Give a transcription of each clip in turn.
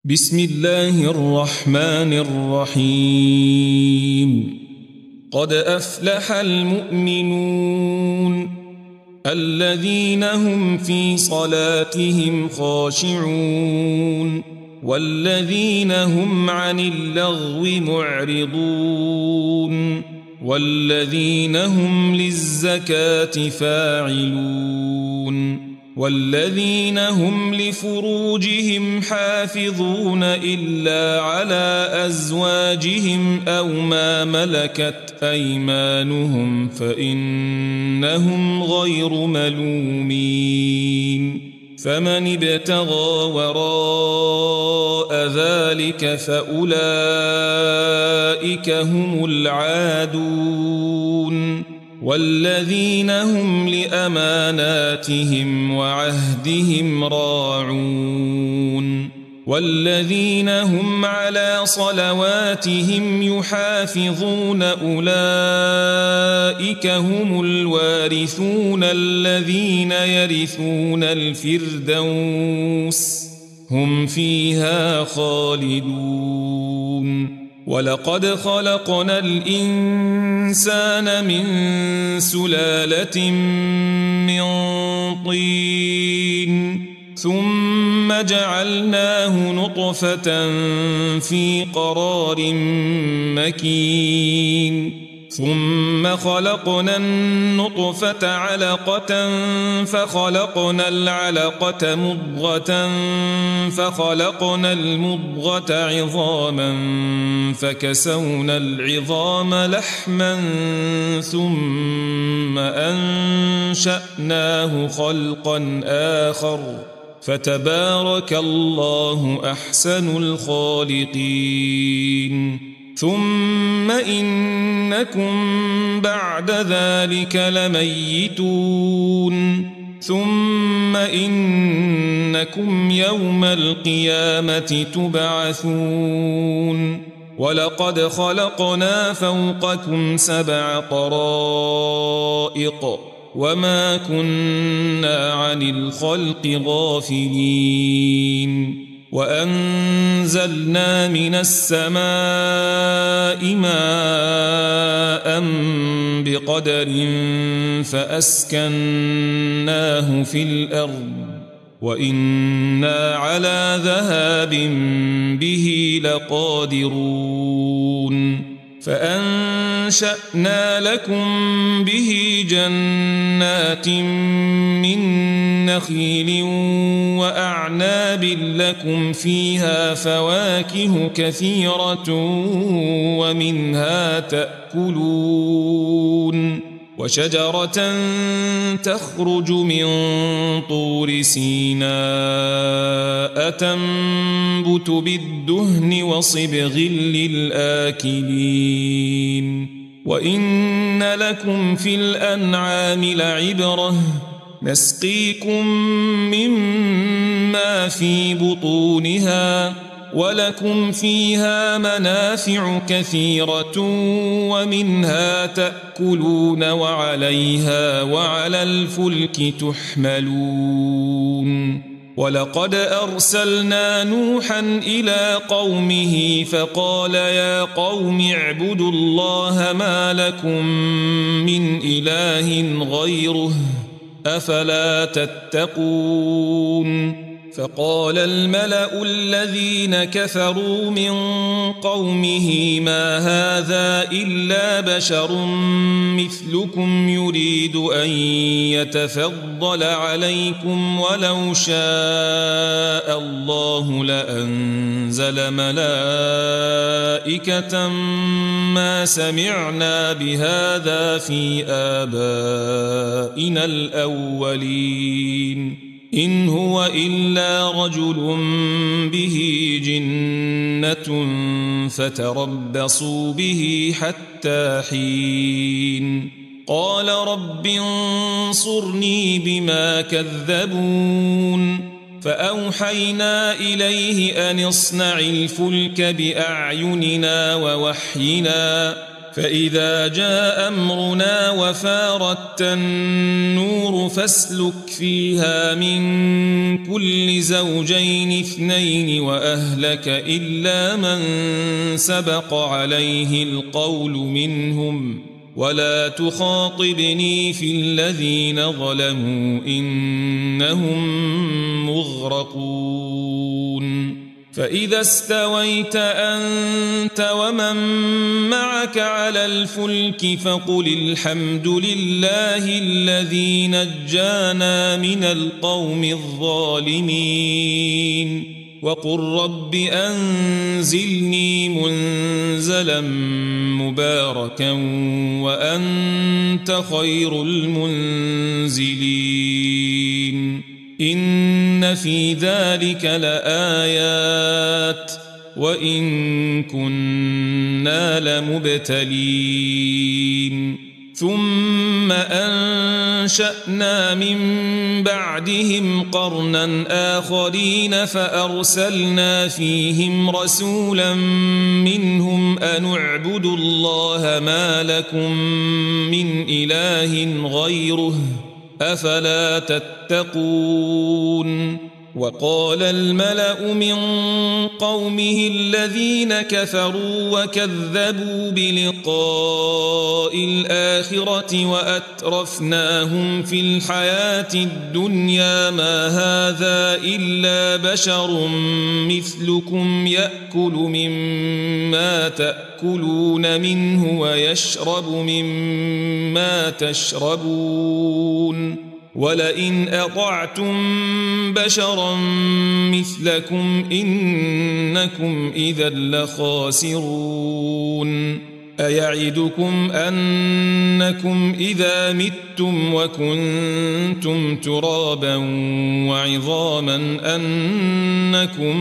بسم الله الرحمن الرحيم. قد أفلح المؤمنون الذين هم في صلاتهم خاشعون والذين هم عن اللغو معرضون والذين هم للزكاة فاعلون والذين هم لفروجهم حافظون إلا على أزواجهم أو ما ملكت أيمانهم فإنهم غير ملومين. فمن ابتغى وراء ذلك فأولئك هم العادون والذين هم لأماناتهم وعهدهم راعون والذين هم على صلواتهم يحافظون أولئك هم الوارثون الذين يرثون الفردوس هم فيها خالدون. ولقد خلقنا الإنسان من سلالة من طين ثم جعلناه نطفة في قرار مكين ثم خلقنا النطفة علقة فخلقنا العلقة مضغة فخلقنا المضغة عظاما فكسونا العظام لحما ثم أنشأناه خلقا آخر فتبارك الله أحسن الخالقين. ثم إنكم بعد ذلك لميتون ثم إنكم يوم القيامة تبعثون. ولقد خلقنا فوقكم 7 طرائق وما كنا عن الخلق غافلين. وأنزلنا من السماء ماء بقدر فأسكناه في الأرض وإنا على ذهاب به لقادرون. فأنشأنا لكم به جنات من نخيل وأعناب لكم فيها فواكه كثيرة ومنها تأكلون وشجرة تخرج من طور سيناء تنبت بالدهن وصبغ للآكلين. وإن لكم في الأنعام لعبرة نسقيكم مما في بطونها ولكم فيها منافع كثيرة ومنها تأكلون وعليها وعلى الفلك تحملون. ولقد أرسلنا نوحا إلى قومه فقال يا قوم اعبدوا الله ما لكم من إله غيره أفلا تتقون. فقال الملأ الذين كفروا من قومه ما هذا إلا بشر مثلكم يريد أن يتفضل عليكم ولو شاء الله لأنزل ملائكة ما سمعنا بهذا في آبائنا الأولين إن هو إلا رجل به جنة فتربصوا به حتى حين. قال رب انصرني بما كذبون. فأوحينا إليه أن اصنع الفلك بأعيننا ووحينا فإذا جاء أمرنا وفارت النور فاسلك فيها من كل زوجين 2 وأهلك إلا من سبق عليه القول منهم ولا تخاطبني في الذين ظلموا إنهم مغرقون فإذا استويت أنت ومن معك على الفلك فقل الحمد لله الذي نجانا من القوم الظالمين وقل رب أنزلني منزلا مباركا وأنت خير المنزلين إن في ذلك لآيات وإن كنا لمبتلين ثم أنشأنا من بعدهم قرنا آخرين فأرسلنا فيهم رسولا منهم أن اعبدوا الله ما لكم من إله غيره أفلا تتقون وقال الملأ من قومه الذين كفروا وكذبوا بلقاء الآخرة وأترفناهم في الحياة الدنيا ما هذا إلا بشر مثلكم يأكل مما تأكلون منه ويشرب مما تشربون ولئن أطعتم بشرا مثلكم إنكم إذا لخاسرون أيعدكم أنكم إذا متم وكنتم ترابا وعظاما أنكم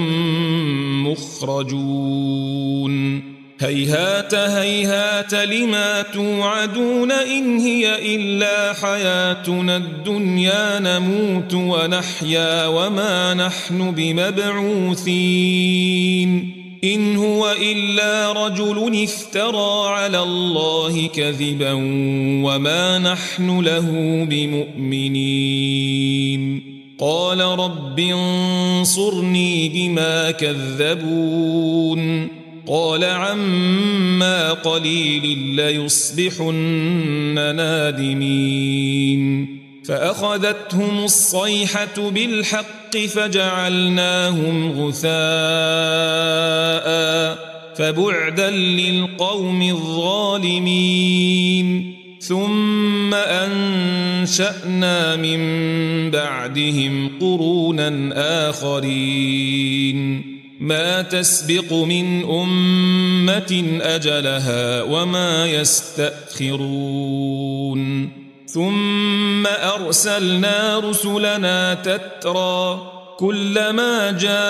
مخرجون هيهات هيهات لما توعدون إن هي إلا حياتنا الدنيا نموت ونحيا وما نحن بمبعوثين إن هو إلا رجل افترى على الله كذبا وما نحن له بمؤمنين قال رب انصرني بما كذبون قال عما قليل ليصبحن نادمين فأخذتهم الصيحة بالحق فجعلناهم غثاء فبعدا للقوم الظالمين ثم أنشأنا من بعدهم قرونا آخرين ما تسبق من أمة أجلها وما يستأخرون ثم أرسلنا رسلنا تترى كلما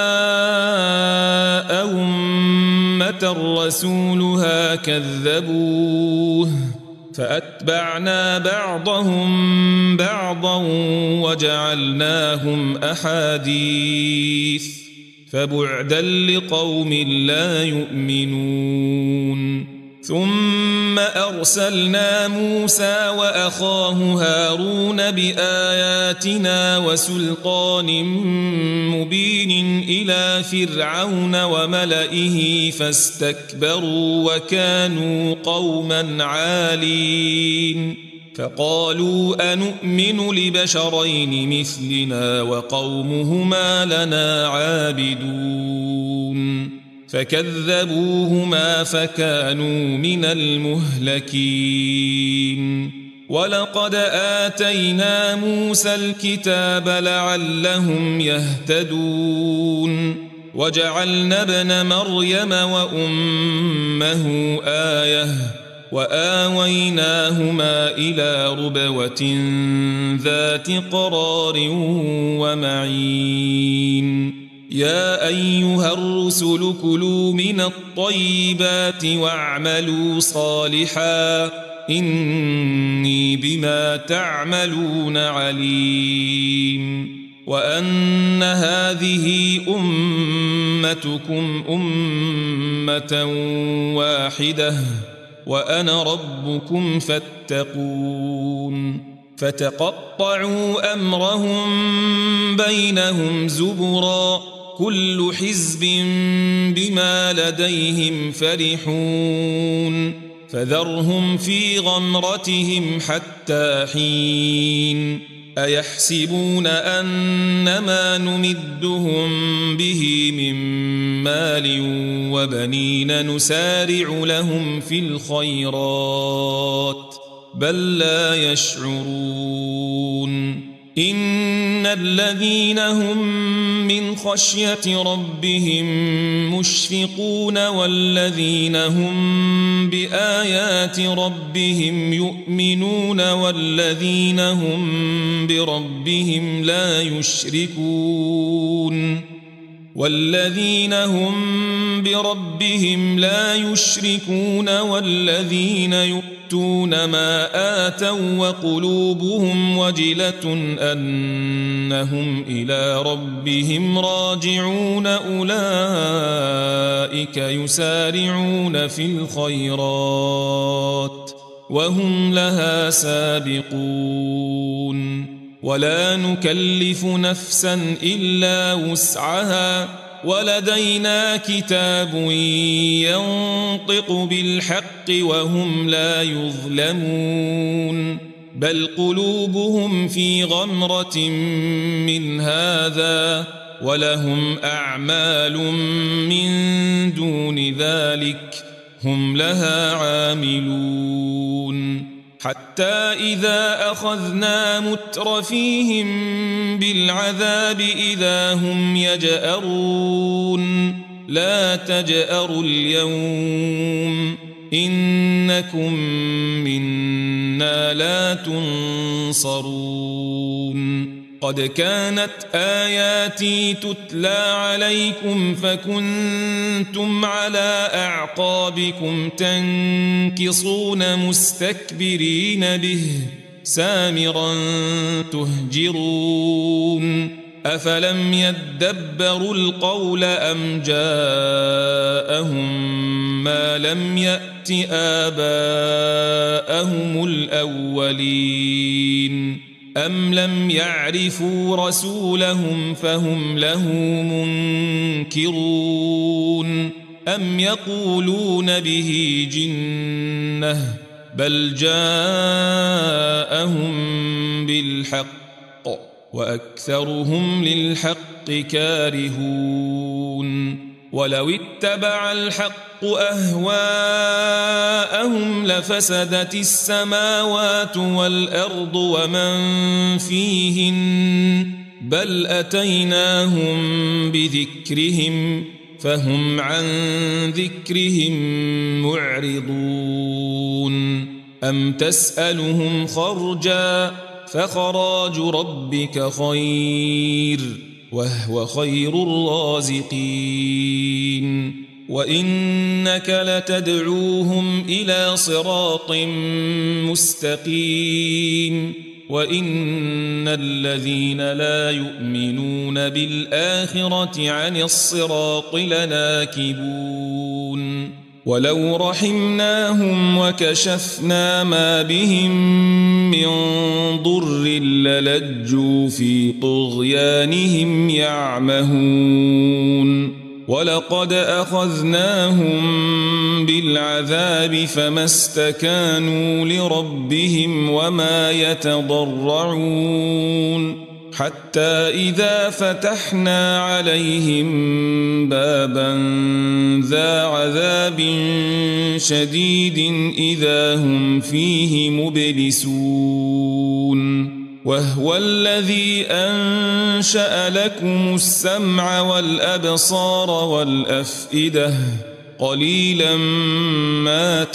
جاء أمة رسولها كذبوه فأتبعنا بعضهم بعضا وجعلناهم أحاديث فبعدا لقوم لا يؤمنون ثم أرسلنا موسى وأخاه هارون بآياتنا وسلطان مبين إلى فرعون وملئه فاستكبروا وكانوا قوما عالين فقالوا أنؤمن لبشرين مثلنا وقومهما لنا عابدون فكذبوهما فكانوا من المهلكين ولقد آتينا موسى الكتاب لعلهم يهتدون وجعلنا ابن مريم وأمه آية وآويناهما إلى ربوة ذات قرار ومعين يا أيها الرسل كلوا من الطيبات واعملوا صالحا إني بما تعملون عليم وأن هذه أمتكم أمة واحدة وأنا ربكم فاتقون فتقطعوا أمرهم بينهم زبرا كل حزب بما لديهم فرحون فذرهم في غمرتهم حتى حين أيحسبون أنما نمدهم به من مال وبنين نسارع لهم في الخيرات بل لا يشعرون إن الذين هم من خشية ربهم مشفقون والذين هم بآيات ربهم يؤمنون والذين هم بربهم لا يشركون والذين يؤتون ما آتوا وقلوبهم وجلة أنهم إلى ربهم راجعون أولئك يسارعون في الخيرات وهم لها سابقون ولا نكلف نفسا إلا وسعها ولدينا كتاب ينطق بالحق وهم لا يظلمون بل قلوبهم في غمرة من هذا ولهم أعمال من دون ذلك هم لها عاملون حتى إذا أخذنا مترفيهم بالعذاب إذا هم يجأرون لا تجأروا اليوم إنكم منا لا تنصرون قد كانت آياتي تتلى عليكم فكنتم على أعقابكم تنكصون مستكبرين به سامرا تهجرون أفلم يدبروا القول أم جاءهم ما لم يأت آباءهم الأولين أم لم يعرفوا رسولهم فهم له منكرون أم يقولون به جنة بل جاءهم بالحق وأكثرهم للحق كارهون ولو اتبع الحق أهواءهم لفسدت السماوات والأرض ومن فيهن بل أتيناهم بذكرهم فهم عن ذكرهم معرضون أم تسألهم خرجا فخراج ربك خير وهو خير الرازقين وإنك لتدعوهم إلى صراط مستقيم وإن الذين لا يؤمنون بالآخرة عن الصراط لناكبون ولو رحمناهم وكشفنا ما بهم من ضر للجوا في طغيانهم يعمهون ولقد أخذناهم بالعذاب فما استكانوا لربهم وما يتضرعون حتى إذا فتحنا عليهم بابا ذا عذاب شديد إذا هم فيه مبلسون وهو الذي أنشأ لكم السمع والأبصار والأفئدة قليلا ما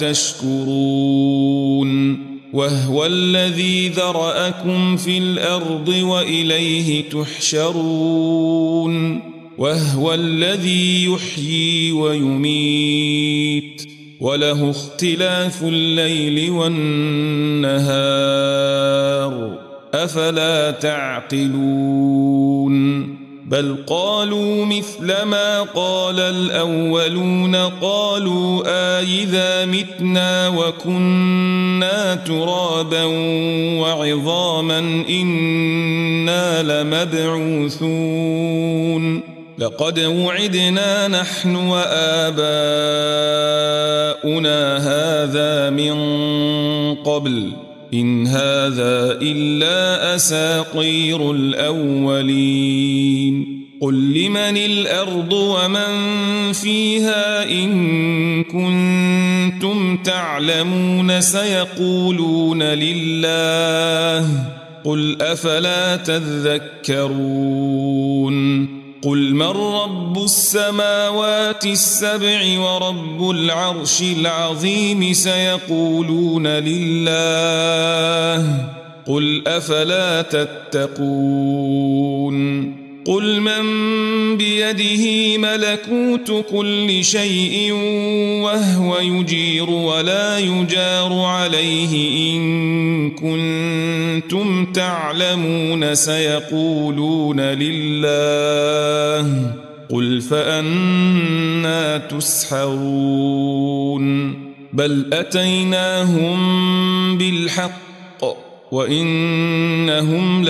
تشكرون وهو الذي ذرأكم في الأرض وإليه تحشرون وهو الذي يحيي ويميت وله اختلاف الليل والنهار أفلا تعقلون بل قالوا مثل ما قال الأولون قالوا أإذا متنا وكنا ترابا وعظاما إنا لمبعوثون لقد وعدنا نحن وآباؤنا هذا من قبل إن هذا إلا أساطير الأولين قل لمن الأرض ومن فيها إن كنتم تعلمون سيقولون لله قل أفلا تذكرون قل من رب السماوات السبع ورب العرش العظيم سيقولون لله قل أفلا تتقون قل من بيده ملكوت كل شيء وهو يجير ولا يجار عليه إن كنتم تعلمون سيقولون لله قل فأنا تسحرون بل أتيناهم بالحق وإنهم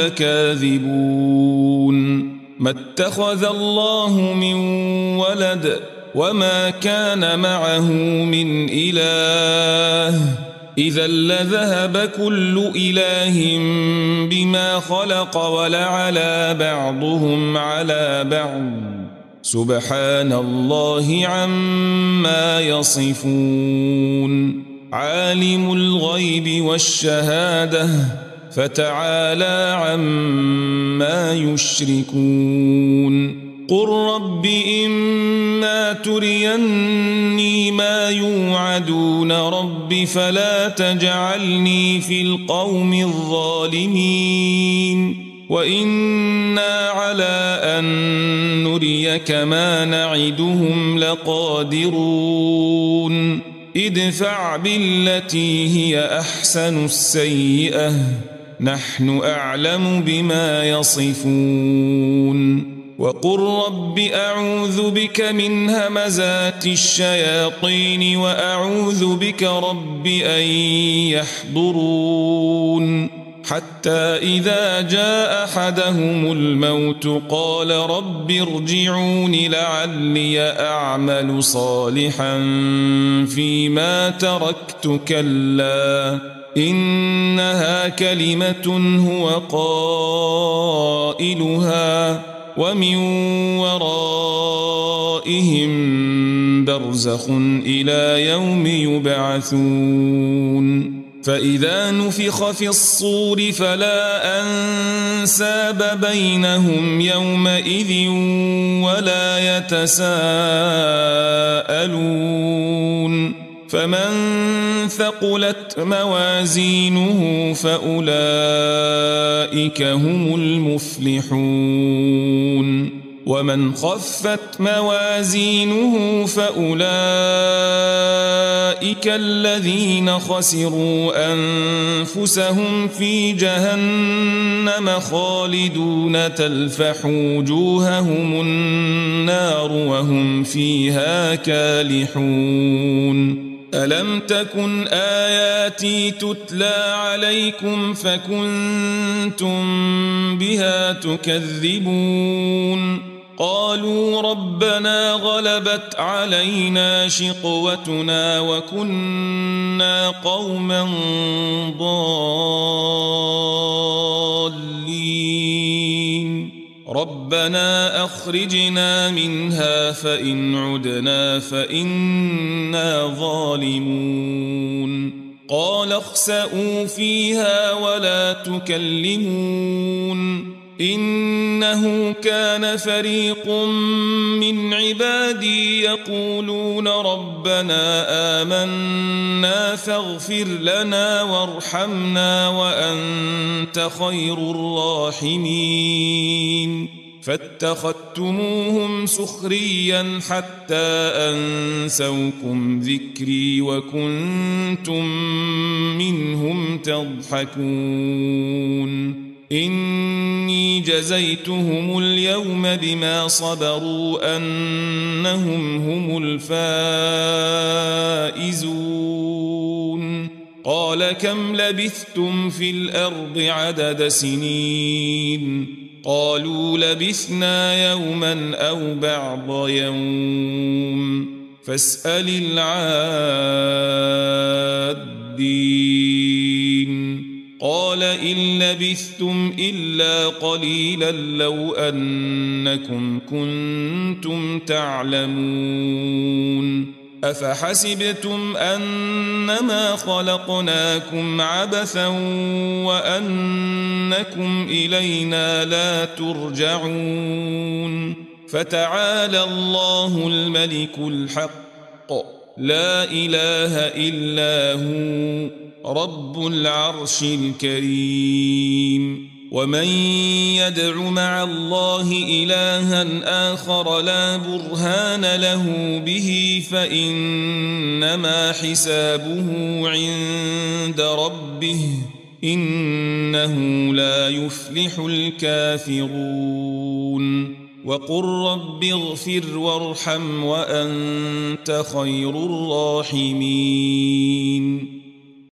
لكاذبون ما اتخذ الله من ولد وما كان معه من إله إذا لذهب كل إله بما خلق ولعلى بعضهم على بعض سبحان الله عما يصفون عالم الغيب والشهادة فتعالى عما يشركون قل رب إما تريني ما يوعدون رب فلا تجعلني في القوم الظالمين وإنا على أن نريك ما نعدهم لقادرون ادفع بالتي هي أحسن السيئة نحن أعلم بما يصفون وقل رب أعوذ بك من همزات الشياطين وأعوذ بك رب أن يحضرون حتى إذا جاء أحدهم الموت قال رب ارجعون لعلي أعمل صالحا فيما تركت كلا إنها كلمة هو قائلها ومن ورائهم برزخ إلى يوم يبعثون فإذا نفخ في الصور فلا أنساب بينهم يومئذ ولا يتساءلون فمن ثقلت موازينه فأولئك هم المفلحون ومن خفت موازينه فأولئك الذين خسروا أنفسهم في جهنم خالدون تلفح وجوههم النار وهم فيها كالحون ألم تكن آياتي تتلى عليكم فكنتم بها تكذبون قالوا ربنا غلبت علينا شقوتنا وكنا قوما ضالين ربنا أخرجنا منها فإن عدنا فإنا ظالمون قال اخسئوا فيها ولا تكلمون إنه كان فريق من عبادي يقولون ربنا آمنا فاغفر لنا وارحمنا وأنت خير الراحمين فاتخذتموهم سخريا حتى أنسوكم ذكري وكنتم منهم تضحكون إني جزيتهم اليوم بما صبروا أنهم هم الفائزون قال كم لبثتم في الأرض عدد سنين قالوا لبثنا يوما أو بعض يوم فاسأل العادين قال إن لبثتم إلا قليلا لو أنكم كنتم تعلمون أفحسبتم أنما خلقناكم عبثا وأنكم إلينا لا ترجعون فتعالى الله الملك الحق لا إله إلا هو رب العرش الكريم ومن يدع مع الله إلها آخر لا برهان له به فإنما حسابه عند ربه إنه لا يفلح الكافرون وقل رب اغفر وارحم وأنت خير الراحمين